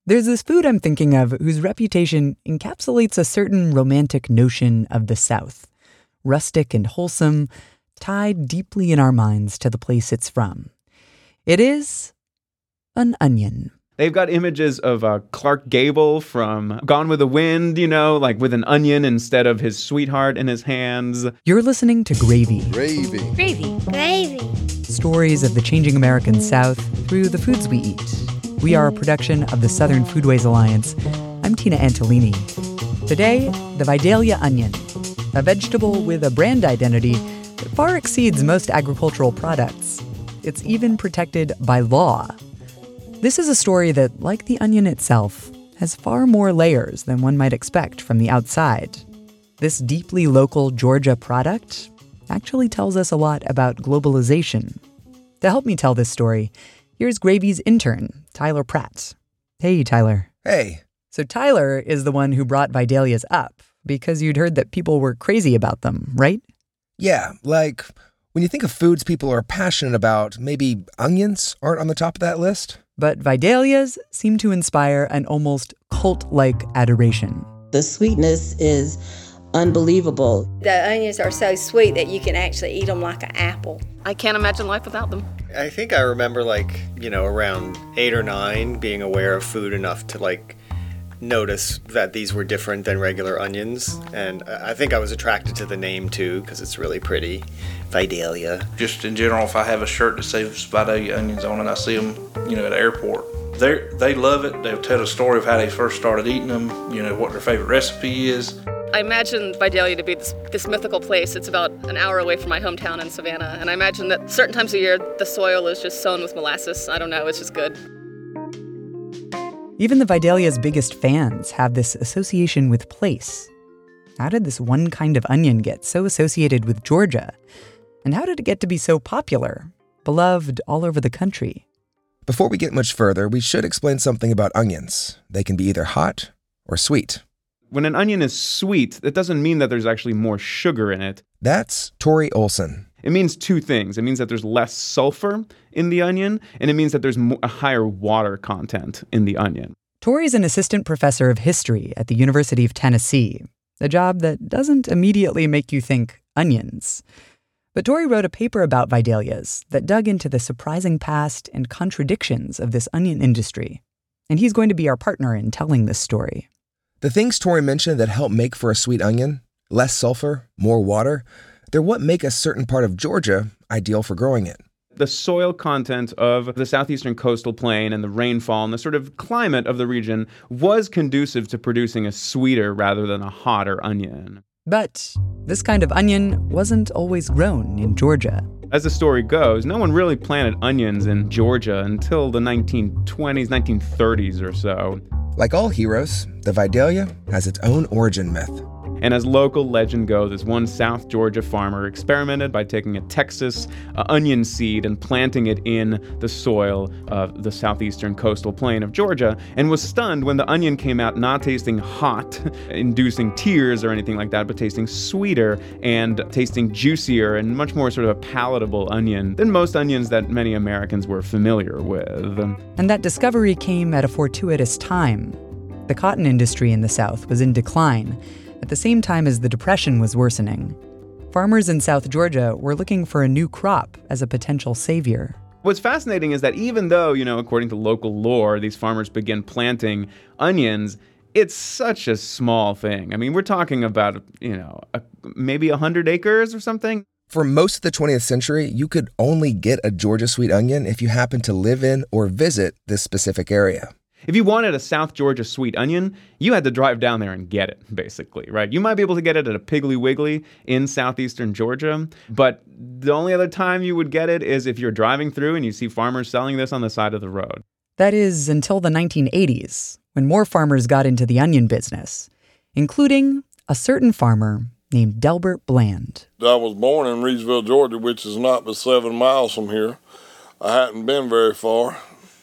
There's this food I'm thinking of whose reputation encapsulates a certain romantic notion of the South. Rustic and wholesome, tied deeply in our minds to the place it's from. It is an onion. They've got images of Clark Gable from Gone with the Wind, like with an onion instead of his sweetheart in his hands. You're listening to Gravy. Gravy. Gravy. Gravy. Stories of the changing American South through the foods we eat. We are a production of the Southern Foodways Alliance. I'm Tina Antolini. Today, the Vidalia onion, a vegetable with a brand identity that far exceeds most agricultural products. It's even protected by law. This is a story that, like the onion itself, has far more layers than one might expect from the outside. This deeply local Georgia product actually tells us a lot about globalization. To help me tell this story, here's Gravy's intern, Tyler Pratt. Hey, Tyler. Hey. So Tyler is the one who brought Vidalias up because you'd heard that people were crazy about them, right? Yeah, like when you think of foods people are passionate about, maybe onions aren't on the top of that list? But Vidalias seem to inspire an almost cult-like adoration. The sweetness is unbelievable. The onions are so sweet that you can actually eat them like an apple. I can't imagine life without them. I think I remember around 8 or 9 being aware of food enough to notice that these were different than regular onions. And I think I was attracted to the name too because it's really pretty. Vidalia. Just in general, if I have a shirt that says Vidalia onions on it, I see them, at the airport. They love it. They'll tell the story of how they first started eating them, what their favorite recipe is. I imagine Vidalia to be this mythical place. It's about an hour away from my hometown in Savannah. And I imagine that certain times of year, the soil is just sown with molasses. I don't know, it's just good. Even the Vidalia's biggest fans have this association with place. How did this one kind of onion get so associated with Georgia? And how did it get to be so popular, beloved all over the country? Before we get much further, we should explain something about onions. They can be either hot or sweet. When an onion is sweet, that doesn't mean that there's actually more sugar in it. That's Tori Olson. It means two things. It means that there's less sulfur in the onion, and it means that there's a higher water content in the onion. Tori's an assistant professor of history at the University of Tennessee, a job that doesn't immediately make you think onions. But Tori wrote a paper about Vidalias that dug into the surprising past and contradictions of this onion industry. And he's going to be our partner in telling this story. The things Tori mentioned that help make for a sweet onion, less sulfur, more water, they're what make a certain part of Georgia ideal for growing it. The soil content of the southeastern coastal plain and the rainfall and the sort of climate of the region was conducive to producing a sweeter rather than a hotter onion. But this kind of onion wasn't always grown in Georgia. As the story goes, no one really planted onions in Georgia until the 1920s, 1930s or so. Like all heroes, the Vidalia has its own origin myth. And as local legend goes, this one South Georgia farmer experimented by taking a Texas onion seed and planting it in the soil of the southeastern coastal plain of Georgia, and was stunned when the onion came out not tasting hot, inducing tears or anything like that, but tasting sweeter and tasting juicier and much more sort of a palatable onion than most onions that many Americans were familiar with. And that discovery came at a fortuitous time. The cotton industry in the South was in decline, at the same time as the Depression was worsening. Farmers in South Georgia were looking for a new crop as a potential savior. What's fascinating is that even though, according to local lore, these farmers begin planting onions, it's such a small thing. I mean, we're talking about, maybe 100 acres or something. For most of the 20th century, you could only get a Georgia sweet onion if you happened to live in or visit this specific area. If you wanted a South Georgia sweet onion, you had to drive down there and get it, basically, right? You might be able to get it at a Piggly Wiggly in southeastern Georgia, but the only other time you would get it is if you're driving through and you see farmers selling this on the side of the road. That is until the 1980s, when more farmers got into the onion business, including a certain farmer named Delbert Bland. I was born in Reedsville, Georgia, which is not but 7 miles from here. I hadn't been very far,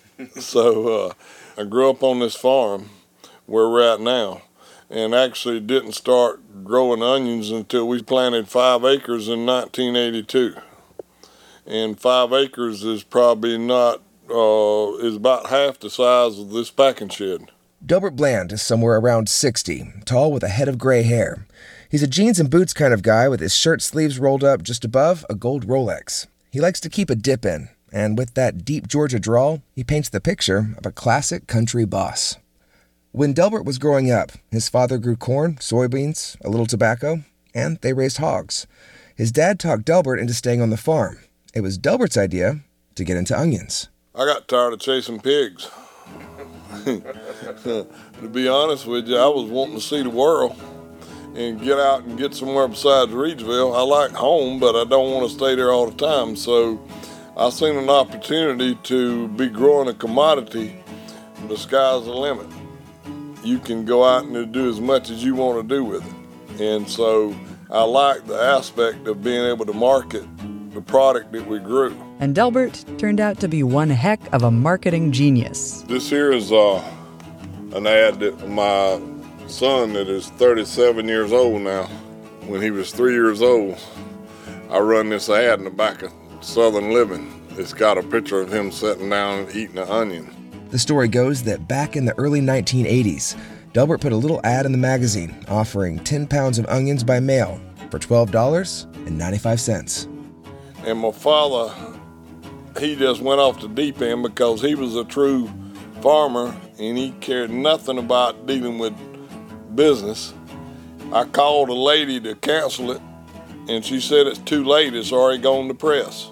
so I grew up on this farm where we're at now, and actually didn't start growing onions until we planted 5 acres in 1982. And 5 acres is probably not is about half the size of this packing shed. Delbert Bland is somewhere around 60, tall with a head of gray hair. He's a jeans and boots kind of guy with his shirt sleeves rolled up just above a gold Rolex. He likes to keep a dip in, and with that deep Georgia drawl, he paints the picture of a classic country boss. When Delbert was growing up, his father grew corn, soybeans, a little tobacco, and they raised hogs. His dad talked Delbert into staying on the farm. It was Delbert's idea to get into onions. I got tired of chasing pigs. To be honest with you, I was wanting to see the world and get out and get somewhere besides Reidsville. I like home, but I don't want to stay there all the time. So I seen an opportunity to be growing a commodity. The sky's the limit. You can go out and do as much as you want to do with it. And so I like the aspect of being able to market the product that we grew. And Delbert turned out to be one heck of a marketing genius. This here is an ad that my son, that is 37 years old now, when he was 3 years old, I run this ad in the back of Southern Living. It's got a picture of him sitting down and eating an onion. The story goes that back in the early 1980s, Delbert put a little ad in the magazine offering 10 pounds of onions by mail for $12.95. And my father, he just went off the deep end because he was a true farmer and he cared nothing about dealing with business. I called a lady to cancel it and she said it's too late, it's already gone to press.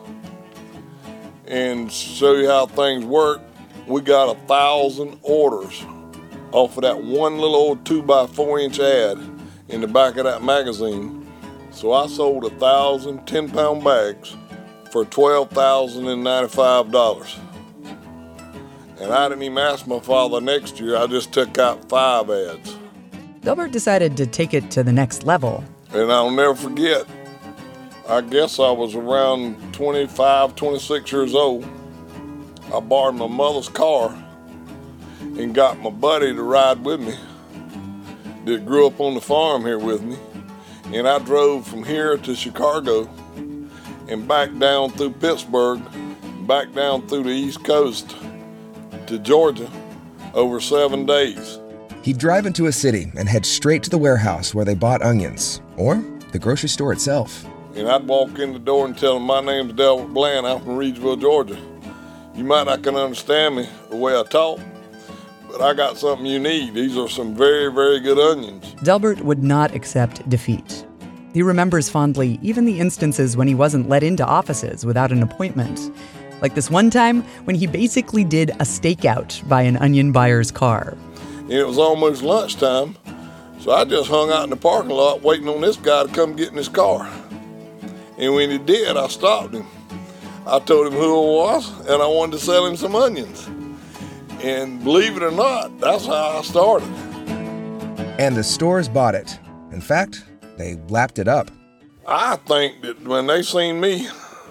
And to show you how things work, we got 1,000 orders off of that one little old 2x4-inch ad in the back of that magazine. So I sold 1,000 10-pound bags for $12,095. And I didn't even ask my father next year. I just took out 5 ads. Delbert decided to take it to the next level. And I'll never forget, I guess I was around 25, 26 years old. I borrowed my mother's car and got my buddy to ride with me that grew up on the farm here with me. And I drove from here to Chicago and back down through Pittsburgh, back down through the East Coast to Georgia over 7 days. He'd drive into a city and head straight to the warehouse where they bought onions, or the grocery store itself. And I'd walk in the door and tell them, my name's Delbert Bland, I'm from Reidsville, Georgia. You might not can understand me the way I talk, but I got something you need. These are some very, very good onions. Delbert would not accept defeat. He remembers fondly even the instances when he wasn't let into offices without an appointment. Like this one time when he basically did a stakeout by an onion buyer's car. And it was almost lunchtime, so I just hung out in the parking lot waiting on this guy to come get in his car. And when he did, I stopped him. I told him who I was, and I wanted to sell him some onions. And believe it or not, that's how I started. And the stores bought it. In fact, they lapped it up. I think that when they seen me,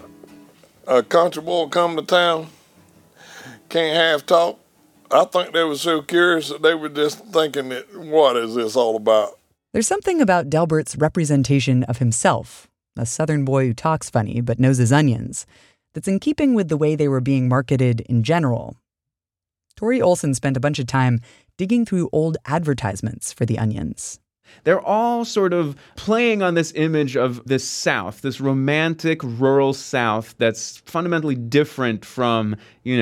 a country boy come to town, can't have talk, I think they were so curious that they were just thinking that, what is this all about? There's something about Delbert's representation of himself, a Southern boy who talks funny but knows his onions, that's in keeping with the way they were being marketed in general. Tori Olson spent a bunch of time digging through old advertisements for the onions. They're all sort of playing on this image of this South, this romantic rural South that's fundamentally different from,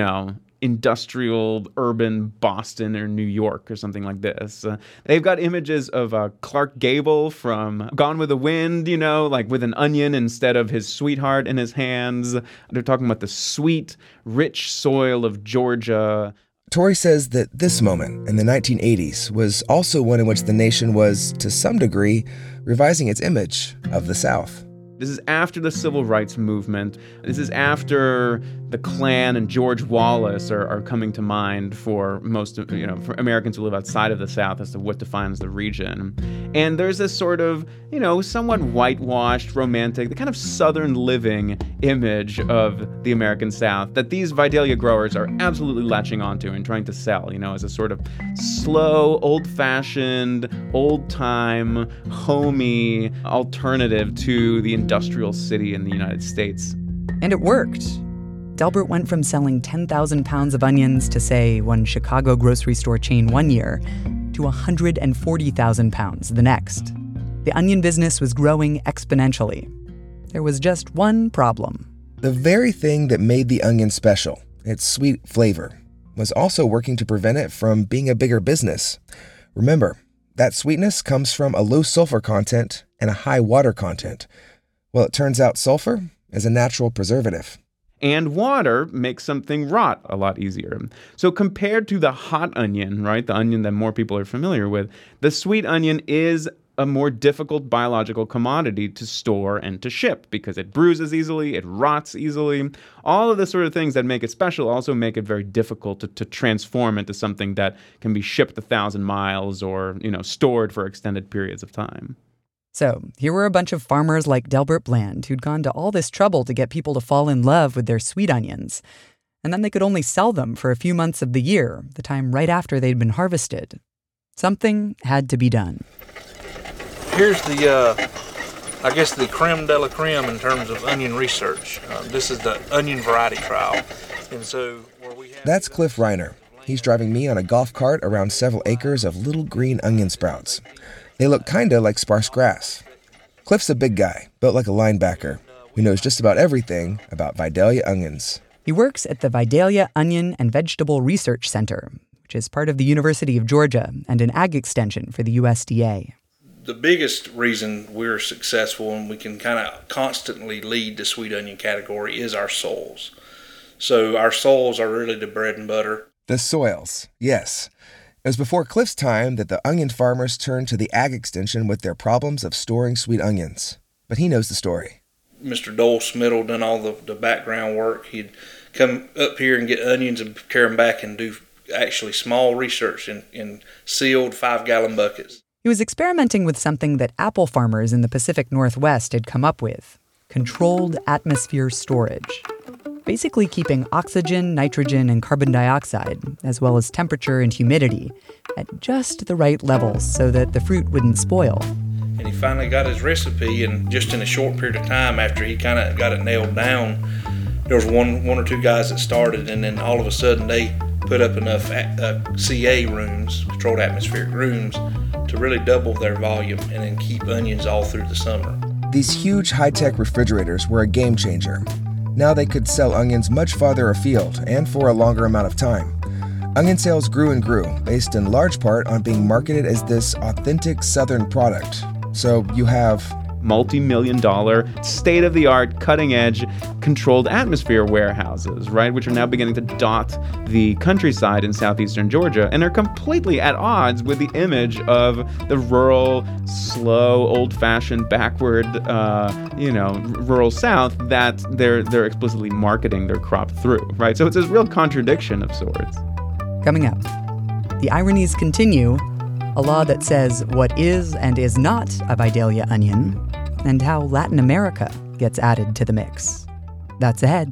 industrial, urban Boston or New York or something like this. They've got images of Clark Gable from Gone with the Wind, like with an onion instead of his sweetheart in his hands. They're talking about the sweet, rich soil of Georgia. Tori says that this moment in the 1980s was also one in which the nation was, to some degree, revising its image of the South. This is after the Civil Rights Movement. This is after the Klan and George Wallace are coming to mind for most of, for Americans who live outside of the South as to what defines the region. And there's this sort of, somewhat whitewashed, romantic, the kind of Southern living image of the American South that these Vidalia growers are absolutely latching onto and trying to sell, as a sort of slow, old-fashioned, old-time, homey alternative to the industrial city in the United States. And it worked. Delbert went from selling 10,000 pounds of onions to, say, one Chicago grocery store chain one year, to 140,000 pounds the next. The onion business was growing exponentially. There was just one problem. The very thing that made the onion special, its sweet flavor, was also working to prevent it from being a bigger business. Remember, that sweetness comes from a low sulfur content and a high water content. Well, it turns out sulfur is a natural preservative. And water makes something rot a lot easier. So compared to the hot onion, right, the onion that more people are familiar with, the sweet onion is a more difficult biological commodity to store and to ship because it bruises easily, it rots easily. All of the sort of things that make it special also make it very difficult to transform into something that can be shipped 1,000 miles or, stored for extended periods of time. So here were a bunch of farmers like Delbert Bland who'd gone to all this trouble to get people to fall in love with their sweet onions. And then they could only sell them for a few months of the year, the time right after they'd been harvested. Something had to be done. Here's the creme de la creme in terms of onion research. This is the onion variety trial. And so That's Cliff Reiner. He's driving me on a golf cart around several acres of little green onion sprouts. They look kinda like sparse grass. Cliff's a big guy, built like a linebacker, who knows just about everything about Vidalia onions. He works at the Vidalia Onion and Vegetable Research Center, which is part of the University of Georgia and an ag extension for the USDA. The biggest reason we're successful and we can kind of constantly lead the sweet onion category is our soils. So our soils are really the bread and butter. The soils, yes. It was before Cliff's time that the onion farmers turned to the ag extension with their problems of storing sweet onions. But he knows the story. Mr. Dole Smittle done all the background work. He'd come up here and get onions and carry them back and do actually small research in sealed 5-gallon buckets. He was experimenting with something that apple farmers in the Pacific Northwest had come up with: controlled atmosphere storage. Basically keeping oxygen, nitrogen, and carbon dioxide, as well as temperature and humidity, at just the right levels so that the fruit wouldn't spoil. And he finally got his recipe, and just in a short period of time after he kind of got it nailed down, there was one or two guys that started, and then all of a sudden they put up enough CA rooms, controlled atmospheric rooms, to really double their volume and then keep onions all through the summer. These huge high-tech refrigerators were a game changer. Now they could sell onions much farther afield and for a longer amount of time. Onion sales grew and grew, based in large part on being marketed as this authentic Southern product. So you have multi-million-dollar, state-of-the-art, cutting-edge, controlled atmosphere warehouses, right, which are now beginning to dot the countryside in southeastern Georgia, and are completely at odds with the image of the rural, slow, old-fashioned, backward, rural South that they're explicitly marketing their crop through, right? So it's a real contradiction of sorts. Coming up, the ironies continue. A law that says what is and is not a Vidalia onion, and how Latin America gets added to the mix. That's ahead.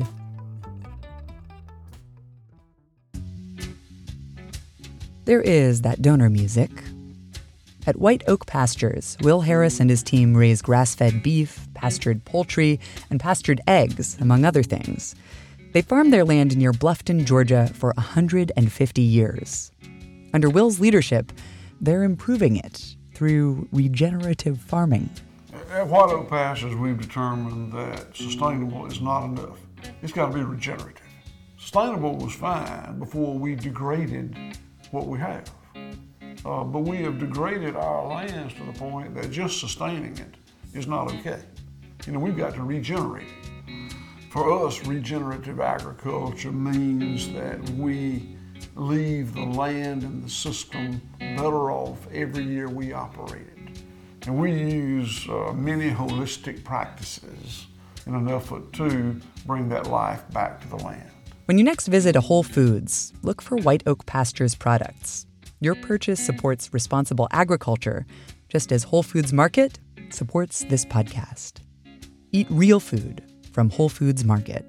There is that donor music. At White Oak Pastures, Will Harris and his team raise grass-fed beef, pastured poultry, and pastured eggs, among other things. They farm their land near Bluffton, Georgia, for 150 years. Under Will's leadership, they're improving it through regenerative farming. At White Oak Pastures, we've determined that sustainable is not enough. It's got to be regenerative. Sustainable was fine before we degraded what we have. But we have degraded our lands to the point that just sustaining it is not okay. We've got to regenerate it. For us, regenerative agriculture means that we leave the land and the system better off every year we operate it. And we use many holistic practices in an effort to bring that life back to the land. When you next visit a Whole Foods, look for White Oak Pastures products. Your purchase supports responsible agriculture, just as Whole Foods Market supports this podcast. Eat real food from Whole Foods Market.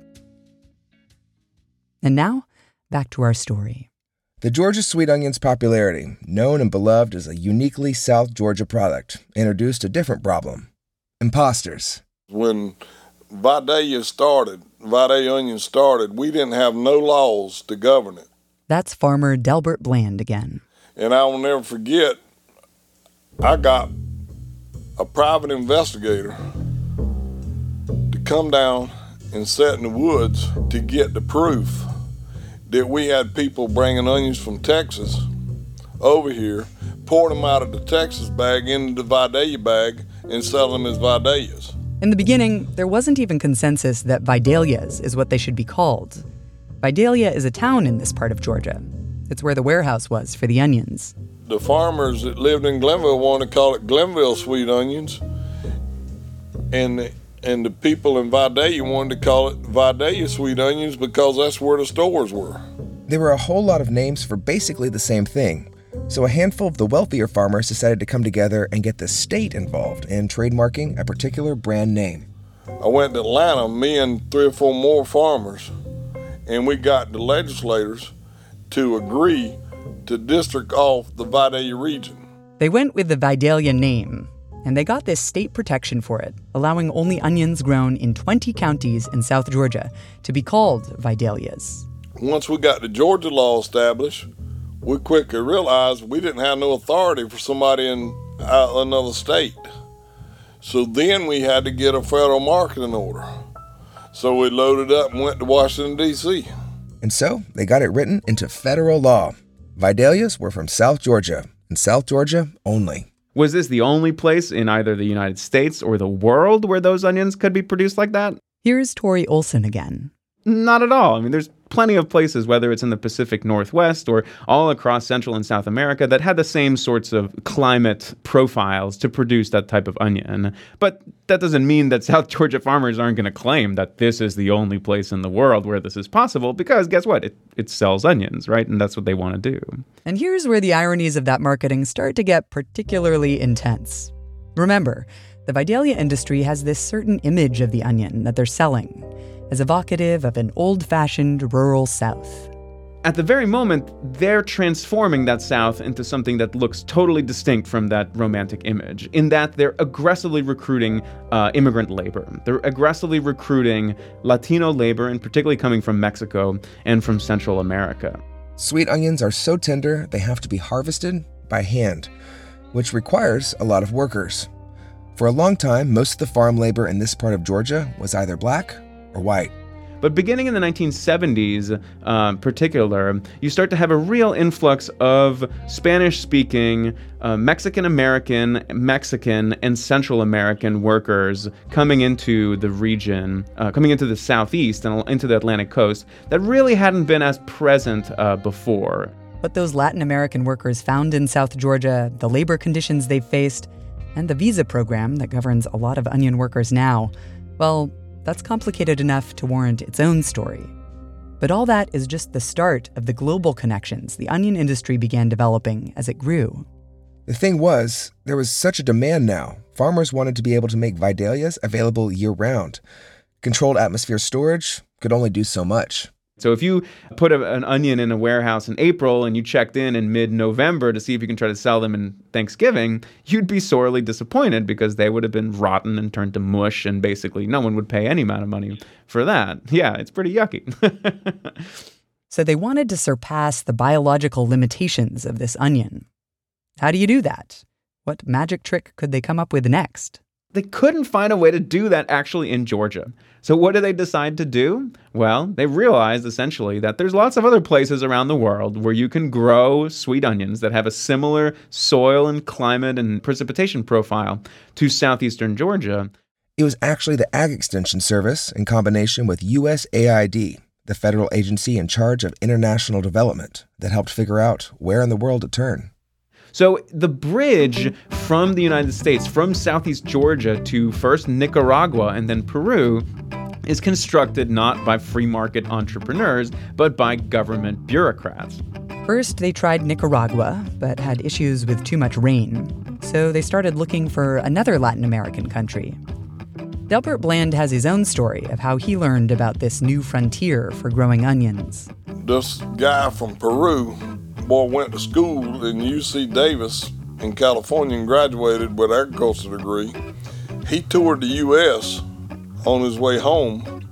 And now, back to our story. The Georgia sweet onion's popularity, known and beloved as a uniquely South Georgia product, introduced a different problem: imposters. When Vidalia started, Vidalia onion started, we didn't have no laws to govern it. That's farmer Delbert Bland again. And I will never forget, I got a private investigator to come down and sit in the woods to get the proof that we had people bringing onions from Texas over here, pouring them out of the Texas bag into the Vidalia bag and selling them as Vidalias. In the beginning, there wasn't even consensus that Vidalias is what they should be called. Vidalia is a town in this part of Georgia. It's where the warehouse was for the onions. The farmers that lived in Glenville wanted to call it Glenville sweet onions, and the people in Vidalia wanted to call it Vidalia sweet onions because that's where the stores were. There were a whole lot of names for basically the same thing, so a handful of the wealthier farmers decided to come together and get the state involved in trademarking a particular brand name. I went to Atlanta, me and 3 or 4 more farmers, and we got the legislators to agree to district off the Vidalia region. They went with the Vidalia name, and they got this state protection for it, allowing only onions grown in 20 counties in South Georgia to be called Vidalias. Once we got the Georgia law established, we quickly realized we didn't have no authority for somebody in another state. So then we had to get a federal marketing order. So we loaded up and went to Washington, D.C. And so they got it written into federal law. Vidalias were from South Georgia, and South Georgia only. Was this the only place in either the United States or the world where those onions could be produced like that? Here's Tori Olson again. Not at all. I mean, there's plenty of places, whether it's in the Pacific Northwest or all across Central and South America, that had the same sorts of climate profiles to produce that type of onion. But that doesn't mean that South Georgia farmers aren't going to claim that this is the only place in the world where this is possible, because guess what? It sells onions, right? And that's what they want to do. And here's where the ironies of that marketing start to get particularly intense. Remember, the Vidalia industry has this certain image of the onion that they're selling as evocative of an old-fashioned rural South. At the very moment, they're transforming that South into something that looks totally distinct from that romantic image, in that they're aggressively recruiting immigrant labor. They're aggressively recruiting Latino labor, and particularly coming from Mexico and from Central America. Sweet onions are so tender they have to be harvested by hand, which requires a lot of workers. For a long time, most of the farm labor in this part of Georgia was either black or white. But beginning in the 1970s, particular, you start to have a real influx of Spanish-speaking, Mexican-American, Mexican, and Central American workers coming into the region, coming into the Southeast and into the Atlantic coast, that really hadn't been as present before. But those Latin American workers found in South Georgia, the labor conditions they've faced, and the visa program that governs a lot of onion workers now, well, that's complicated enough to warrant its own story. But all that is just the start of the global connections the onion industry began developing as it grew. The thing was, there was such a demand now. Farmers wanted to be able to make Vidalias available year-round. Controlled atmosphere storage could only do so much. So if you put an onion in a warehouse in April and you checked in mid-November to see if you can try to sell them in Thanksgiving, you'd be sorely disappointed because they would have been rotten and turned to mush, and basically no one would pay any amount of money for that. Yeah, it's pretty yucky. So they wanted to surpass the biological limitations of this onion. How do you do that? What magic trick could they come up with next? They couldn't find a way to do that actually in Georgia. So what did they decide to do? Well, they realized essentially that there's lots of other places around the world where you can grow sweet onions that have a similar soil and climate and precipitation profile to southeastern Georgia. It was actually the Ag Extension Service in combination with USAID, the federal agency in charge of international development, that helped figure out where in the world to turn. So the bridge from the United States, from southeast Georgia to first Nicaragua and then Peru, is constructed not by free market entrepreneurs, but by government bureaucrats. First, they tried Nicaragua, but had issues with too much rain. So they started looking for another Latin American country. Delbert Bland has his own story of how he learned about this new frontier for growing onions. This guy from Peru, went to school in UC Davis in California and graduated with an agriculture degree. He toured the U.S. on his way home,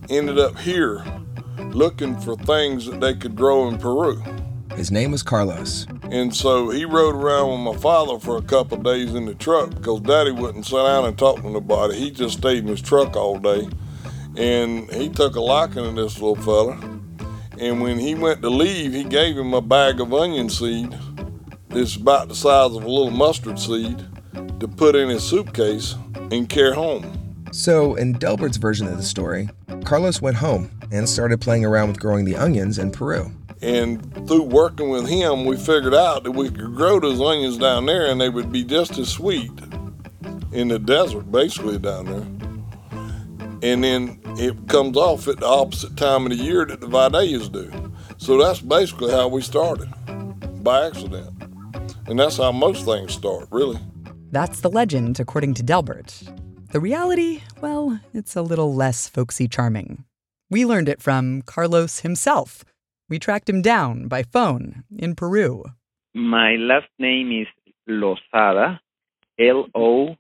ended up here looking for things that they could grow in Peru. His name was Carlos. And so he rode around with my father for a couple of days in the truck because Daddy wouldn't sit down and talk to nobody. He just stayed in his truck all day. And he took a liking to this little fella. And when he went to leave, he gave him a bag of onion seed. It's about the size of a little mustard seed to put in his suitcase and carry home. So, in Delbert's version of the story, Carlos went home and started playing around with growing the onions in Peru. And through working with him, we figured out that we could grow those onions down there and they would be just as sweet in the desert, basically down there. And then it comes off at the opposite time of the year that the Vidalias do. So that's basically how we started, by accident. And that's how most things start, really. That's the legend, according to Delbert. The reality, well, it's a little less folksy charming. We learned it from Carlos himself. We tracked him down by phone in Peru. My last name is Lozada, Lozada.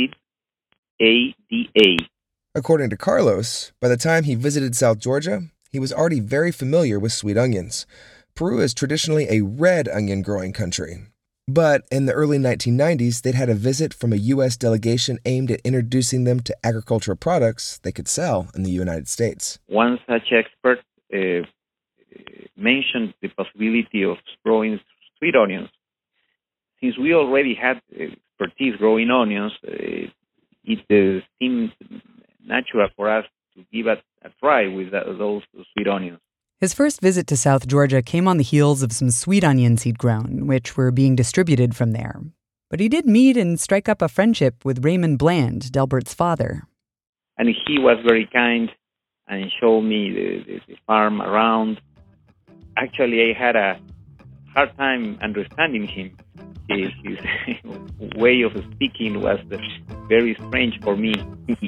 According to Carlos, by the time he visited South Georgia, he was already very familiar with sweet onions. Peru is traditionally a red onion growing country. But in the early 1990s, they'd had a visit from a U.S. delegation aimed at introducing them to agricultural products they could sell in the United States. One such expert mentioned the possibility of growing sweet onions. Since we already had expertise growing onions, it seemed natural for us to give it a try with those sweet onions. His first visit to South Georgia came on the heels of some sweet onions he'd grown, which were being distributed from there. But he did meet and strike up a friendship with Raymond Bland, Delbert's father. And he was very kind and showed me the farm around. Actually, I had a hard time understanding him. His way of speaking was very strange for me.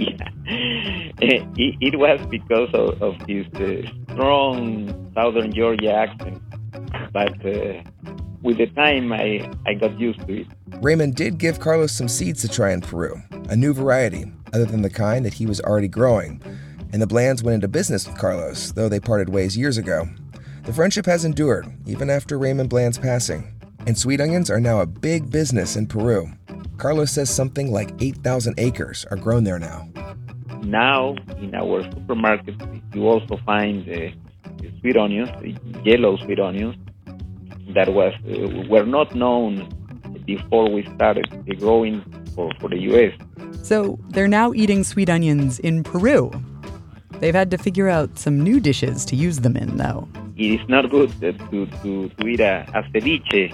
It was because of his strong Southern Georgia accent. But with the time, I got used to it. Raymond did give Carlos some seeds to try in Peru, a new variety, other than the kind that he was already growing. And the Blands went into business with Carlos, though they parted ways years ago. The friendship has endured, even after Raymond Bland's passing. And sweet onions are now a big business in Peru. Carlos says something like 8,000 acres are grown there now. Now, in our supermarkets, you also find the sweet onions, the yellow sweet onions, that were not known before we started growing for the U.S. So they're now eating sweet onions in Peru. They've had to figure out some new dishes to use them in, though. It is not good to eat a ceviche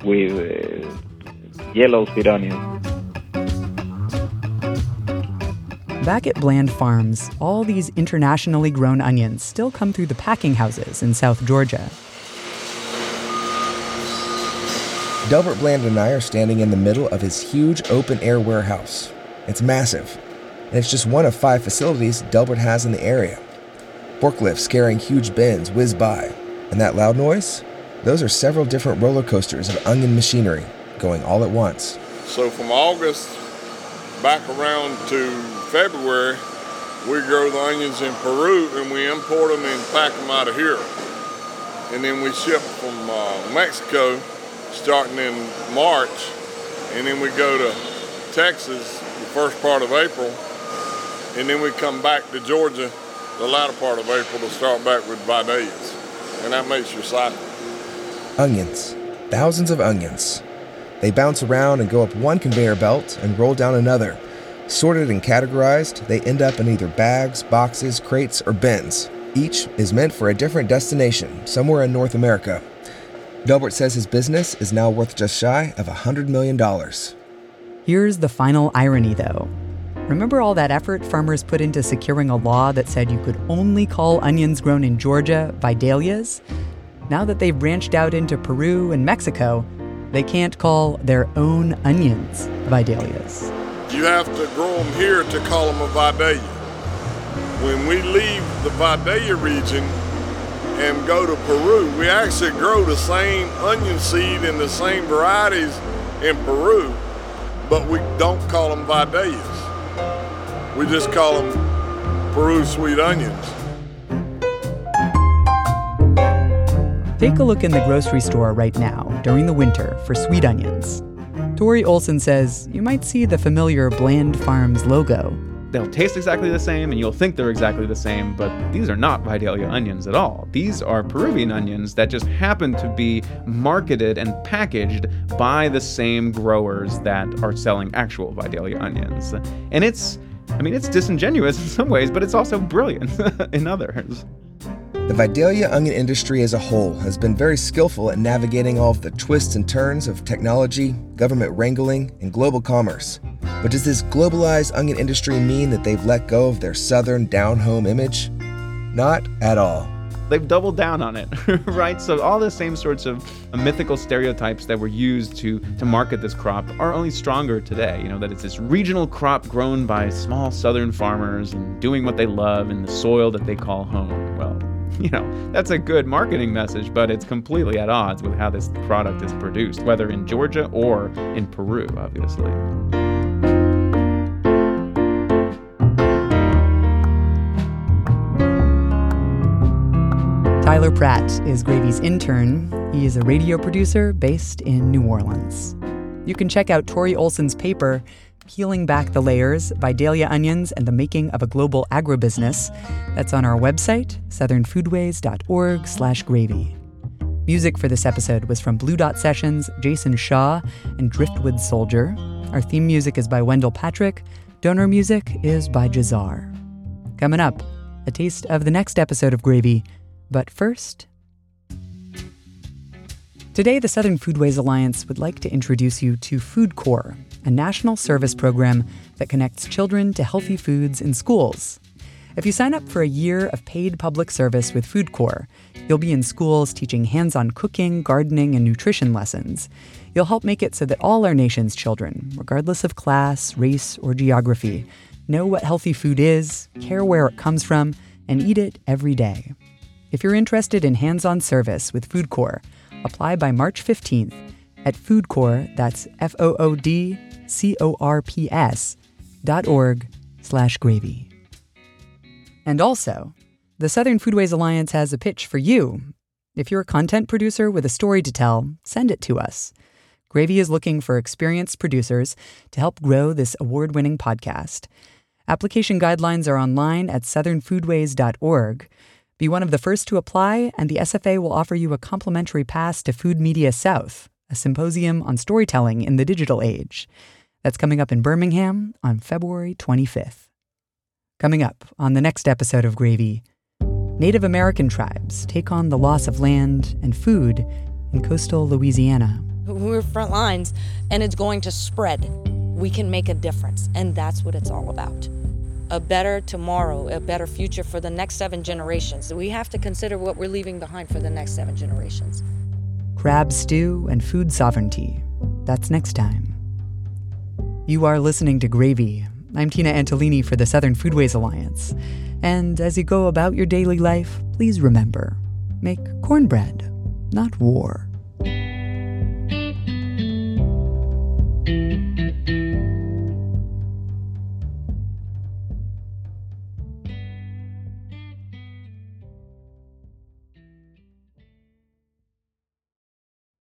with yellow sweet onions. Back at Bland Farms, all these internationally grown onions still come through the packing houses in South Georgia. Delbert Bland and I are standing in the middle of his huge open-air warehouse. It's massive, and it's just one of 5 facilities Delbert has in the area. Forklifts carrying huge bins whiz by, and that loud noise? Those are several different roller coasters of onion machinery going all at once. So from August back around to February, we grow the onions in Peru and we import them and pack them out of here. And then we ship from Mexico starting in March, and then we go to Texas the first part of April, and then we come back to Georgia the latter part of April to start back with Vidalias. And that makes your cycle. Onions. Thousands of onions. They bounce around and go up one conveyor belt and roll down another. Sorted and categorized, they end up in either bags, boxes, crates, or bins. Each is meant for a different destination, somewhere in North America. Delbert says his business is now worth just shy of $100 million. Here's the final irony, though. Remember all that effort farmers put into securing a law that said you could only call onions grown in Georgia Vidalias? Now that they've branched out into Peru and Mexico, they can't call their own onions Vidalias. You have to grow them here to call them a Vidalia. When we leave the Vidalia region and go to Peru, we actually grow the same onion seed and the same varieties in Peru, but we don't call them Vidalias. We just call them Peru sweet onions. Take a look in the grocery store right now during the winter for sweet onions. Tori Olson says you might see the familiar Bland Farms logo. They'll taste exactly the same and you'll think they're exactly the same, but these are not Vidalia onions at all. These are Peruvian onions that just happen to be marketed and packaged by the same growers that are selling actual Vidalia onions. And it's disingenuous in some ways, but it's also brilliant in others. The Vidalia onion industry as a whole has been very skillful at navigating all of the twists and turns of technology, government wrangling, and global commerce. But does this globalized onion industry mean that they've let go of their southern down-home image? Not at all. They've doubled down on it, right? So all the same sorts of mythical stereotypes that were used to market this crop are only stronger today. You know, that it's this regional crop grown by small southern farmers and doing what they love in the soil that they call home. Well, you know, that's a good marketing message, but it's completely at odds with how this product is produced, whether in Georgia or in Peru, obviously. Tyler Pratt is Gravy's intern. He is a radio producer based in New Orleans. You can check out Tori Olson's paper, Peeling Back the Layers, Vidalia Onions and the Making of a Global Agribusiness. That's on our website, southernfoodways.org/gravy. Music for this episode was from Blue Dot Sessions, Jason Shaw, and Driftwood Soldier. Our theme music is by Wendell Patrick. Donor music is by Jazar. Coming up, a taste of the next episode of Gravy. But first, today the Southern Foodways Alliance would like to introduce you to Food Corps, a national service program that connects children to healthy foods in schools. If you sign up for a year of paid public service with Food Corps, you'll be in schools teaching hands-on cooking, gardening, and nutrition lessons. You'll help make it so that all our nation's children, regardless of class, race, or geography, know what healthy food is, care where it comes from, and eat it every day. If you're interested in hands-on service with Food Corps, apply by March 15th at foodcorps, that's foodcorps.org/gravy. And also, the Southern Foodways Alliance has a pitch for you. If you're a content producer with a story to tell, send it to us. Gravy is looking for experienced producers to help grow this award-winning podcast. Application guidelines are online at southernfoodways.org. Be one of the first to apply, and the SFA will offer you a complimentary pass to Food Media South, a symposium on storytelling in the digital age. That's coming up in Birmingham on February 25th. Coming up on the next episode of Gravy, Native American tribes take on the loss of land and food in coastal Louisiana. We're front lines, and it's going to spread. We can make a difference, and that's what it's all about. A better tomorrow, a better future for the next 7 generations. We have to consider what we're leaving behind for the next 7 generations. Crab stew and food sovereignty. That's next time. You are listening to Gravy. I'm Tina Antolini for the Southern Foodways Alliance. And as you go about your daily life, please remember, make cornbread, not war.